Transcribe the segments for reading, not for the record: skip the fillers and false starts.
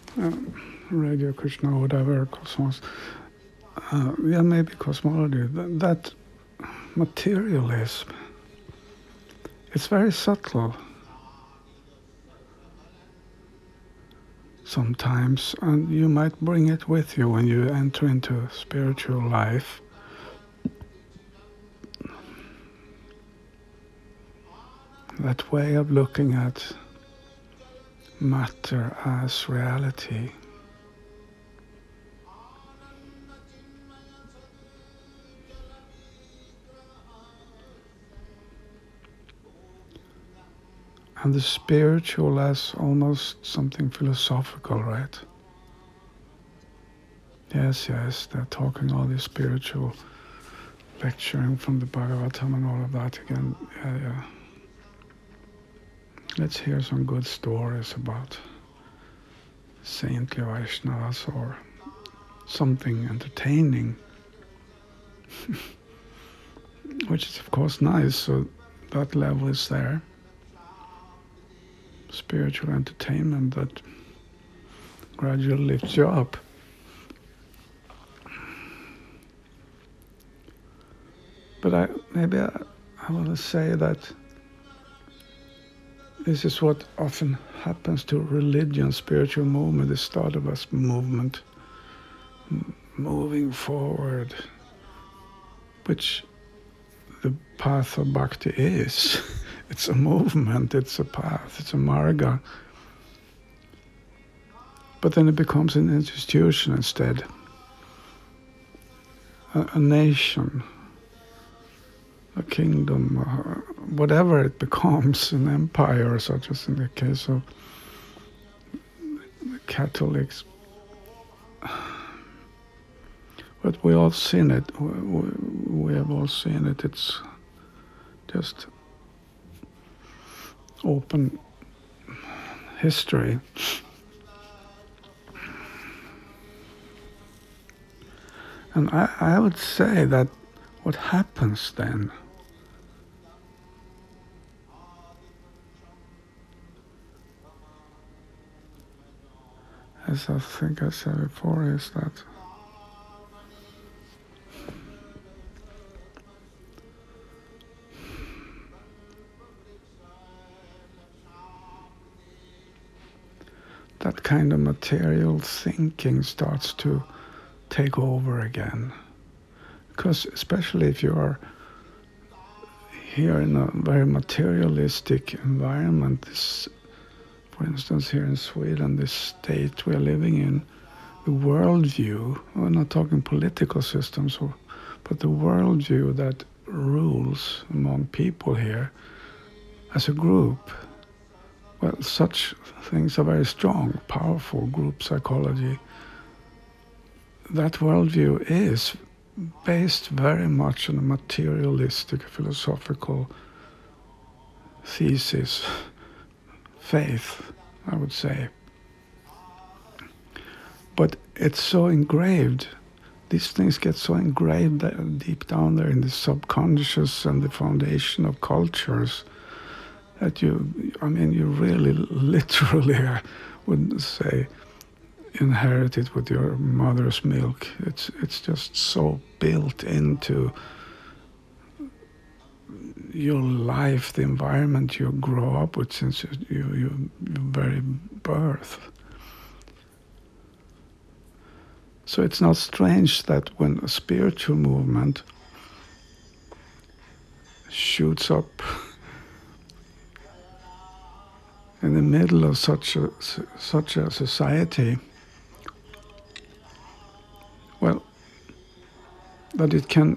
Radio Krishna, whatever, cosmos. Yeah, maybe cosmology. That materialism, it's very subtle sometimes, and you might bring it with you when you enter into spiritual life. That way of looking at matter as reality. And the spiritual as almost something philosophical, right? Yes, they're talking all this spiritual lecturing from the Bhagavatam and all of that again. Yeah. Let's hear some good stories about saintly Vaishnavas or something entertaining, which is of course nice, so that level is there. Spiritual entertainment that gradually lifts you up. But I want to say that this is what often happens to religion, spiritual movement, the start of a movement, moving forward, which the path of bhakti is. It's a movement, it's a path, it's a marga. But then it becomes an institution instead, a nation, a kingdom, whatever it becomes, an empire, such as in the case of the Catholics. But we all seen it. We have all seen it. It's just open history. And I would say that what happens then, as I think I said before, is that that kind of material thinking starts to take over again. Because especially if you are here in a very materialistic environment, this, for instance, here in Sweden, this state we are living in, the worldview, we're not talking political systems, but the worldview that rules among people here as a group, well, such things are very strong, powerful group psychology. That worldview is based very much on a materialistic, philosophical thesis, faith, I would say. But it's so engraved, these things get so engraved deep down there in the subconscious and the foundation of cultures that you really literally, I would say, inherit it with your mother's milk. It's just so built into your life, the environment you grow up with since your very birth. So it's not strange that when a spiritual movement shoots up in the middle of such a society, well, that it can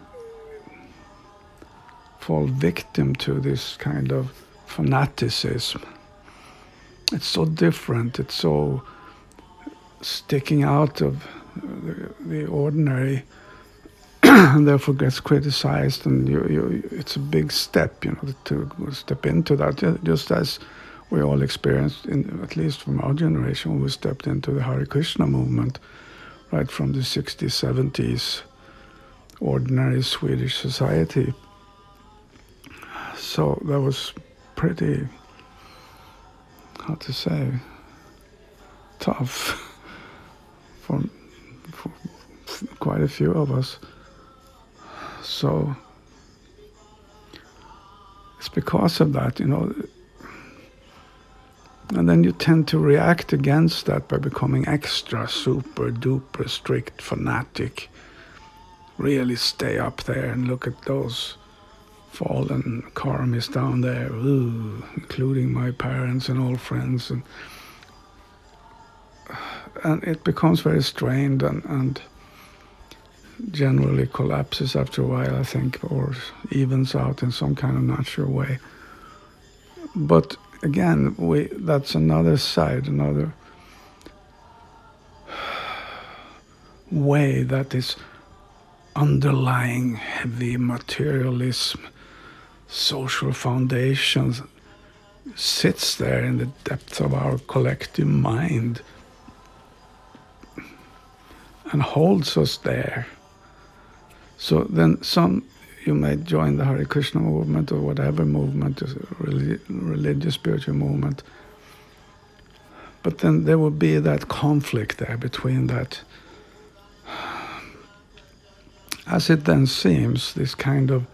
fall victim to this kind of fanaticism. It's so different, it's so sticking out of the ordinary, and therefore gets criticized, and it's a big step, to step into that, just as we all experienced, at least from our generation, when we stepped into the Hare Krishna movement, right from the 60s, 70s, ordinary Swedish society. So that was pretty, how to say, tough. quite a few of us. So it's because of that, and then you tend to react against that by becoming extra super duper strict fanatic. Really stay up there and look at those fallen karmis down there, including my parents and old friends, and it becomes very strained and generally collapses after a while, I think, or evens out in some kind of natural way. But again, that's another side, another way that is underlying heavy materialism, social foundations, sits there in the depths of our collective mind and holds us there. So then you may join the Hare Krishna movement or whatever movement, religious, spiritual movement. But then there will be that conflict there between that, as it then seems, this kind of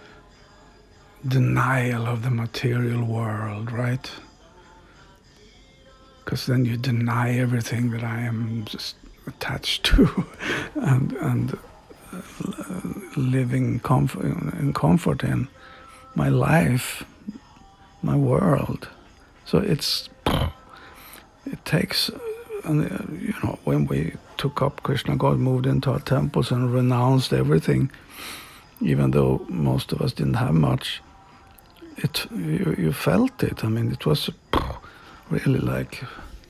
denial of the material world, right? Because then you deny everything that I am just attached to and living in comfort in my life, my world. So it takes, when we took up Krishna, God moved into our temples and renounced everything, even though most of us didn't have much. You felt it. I mean, it was really like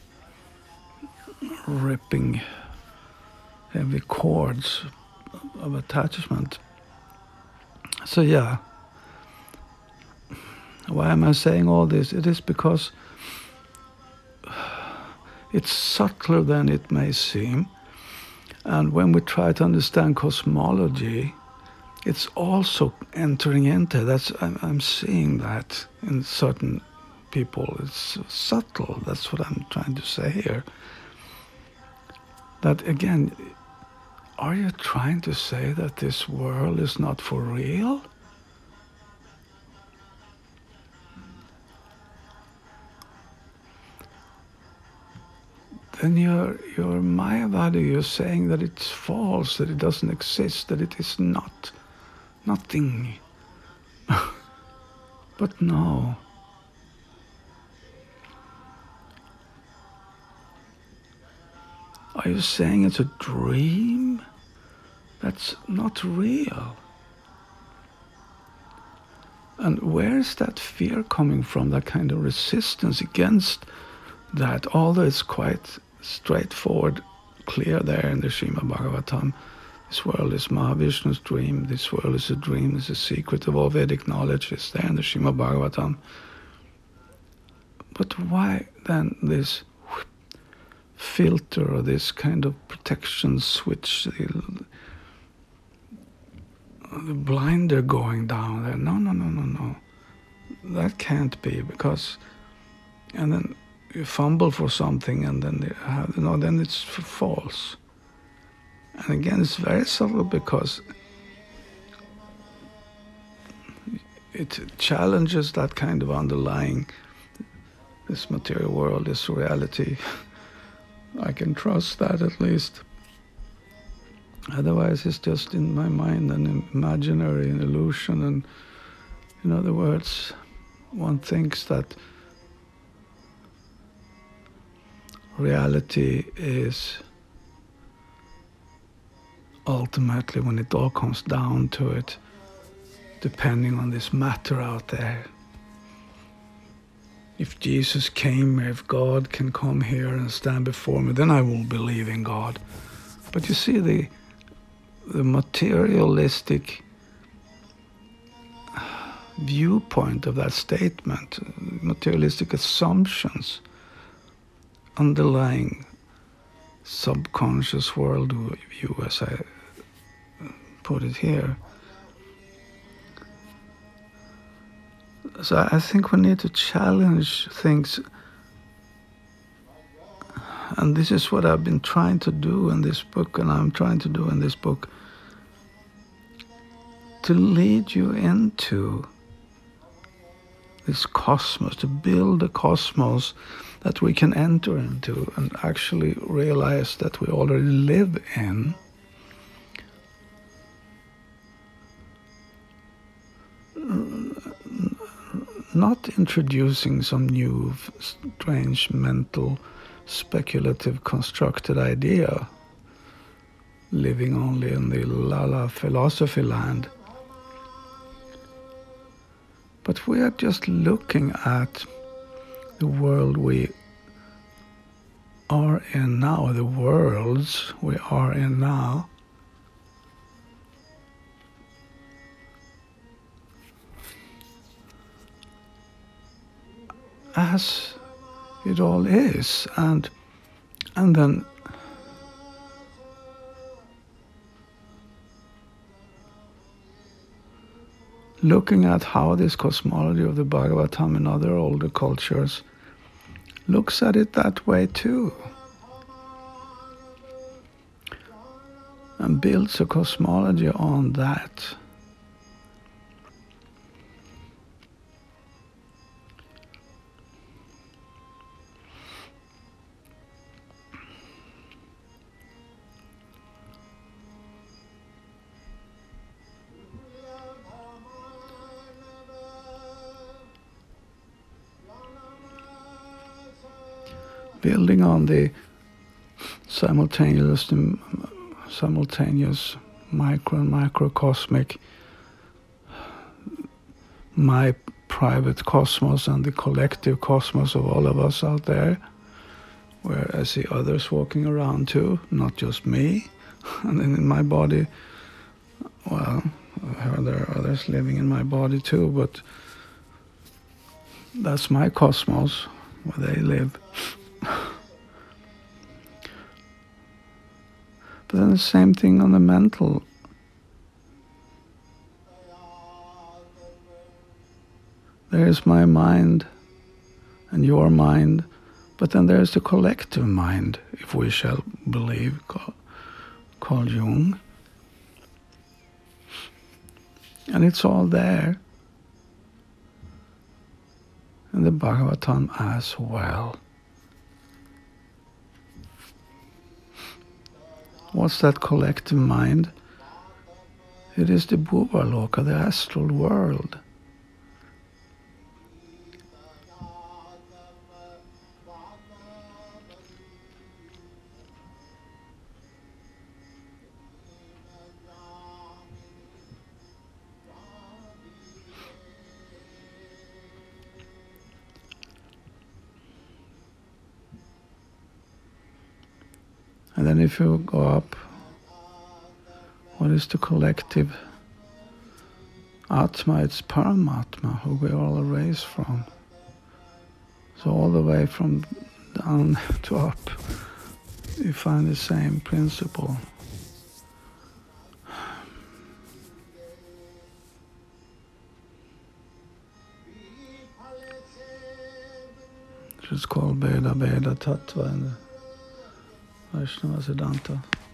ripping heavy cords of attachment. So yeah, why am I saying all this? It is because it's subtler than it may seem. And when we try to understand cosmology, it's also entering into that. I'm seeing that in certain people. It's subtle. That's what I'm trying to say here. That again, are you trying to say that this world is not for real? Then you're Mayavadi, you're saying that it's false, that it doesn't exist, that it is nothing. But no. Are you saying it's a dream? That's not real. And where is that fear coming from, that kind of resistance against that, although it's quite straightforward, clear there in the Srimad Bhagavatam. This world is Mahavishnu's dream, this world is a dream, it's a secret of all Vedic knowledge, it's there in the Srimad Bhagavatam. But why then this filter or this kind of protection switch, the blinder going down there? No. That can't be, because, and then you fumble for something and then then it's false. And again, it's very subtle because it challenges that kind of underlying, this material world, this reality. I can trust that at least. Otherwise, it's just in my mind an imaginary, an illusion. And in other words, one thinks that reality is ultimately, when it all comes down to it, depending on this matter out there. If Jesus came, if God can come here and stand before me, then I will believe in God. But you see, the materialistic viewpoint of that statement, materialistic assumptions underlying subconscious world view, as I put it here. So I think we need to challenge things and this is what I've been trying to do in this book, and I'm trying to do in this book, to lead you into this cosmos, to build a cosmos that we can enter into and actually realize that we already live in. Not introducing some new, strange, mental, speculative, constructed idea, living only in the la-la philosophy land. But we are just looking at the world we are in now, the worlds we are in now, as it all is, and then looking at how this cosmology of the Bhagavatam and other older cultures looks at it that way too, and builds a cosmology on that. Building on the simultaneous micro and macrocosmic, my private cosmos and the collective cosmos of all of us out there, where I see others walking around too, not just me. And then in my body, well, there are others living in my body too, but that's my cosmos, where they live. But then the same thing on the mental. There's my mind and your mind, but then there's the collective mind, if we shall believe Carl Jung. And it's all there in the Bhagavatam as well. What's that collective mind? It is the Bhuvaloka, the astral world. And then if you go up, what is the collective Atma? It's Paramatma, who we all are raised from. So all the way from down to up, you find the same principle. It's called Veda Tattva in the Vaishnava Siddhanta.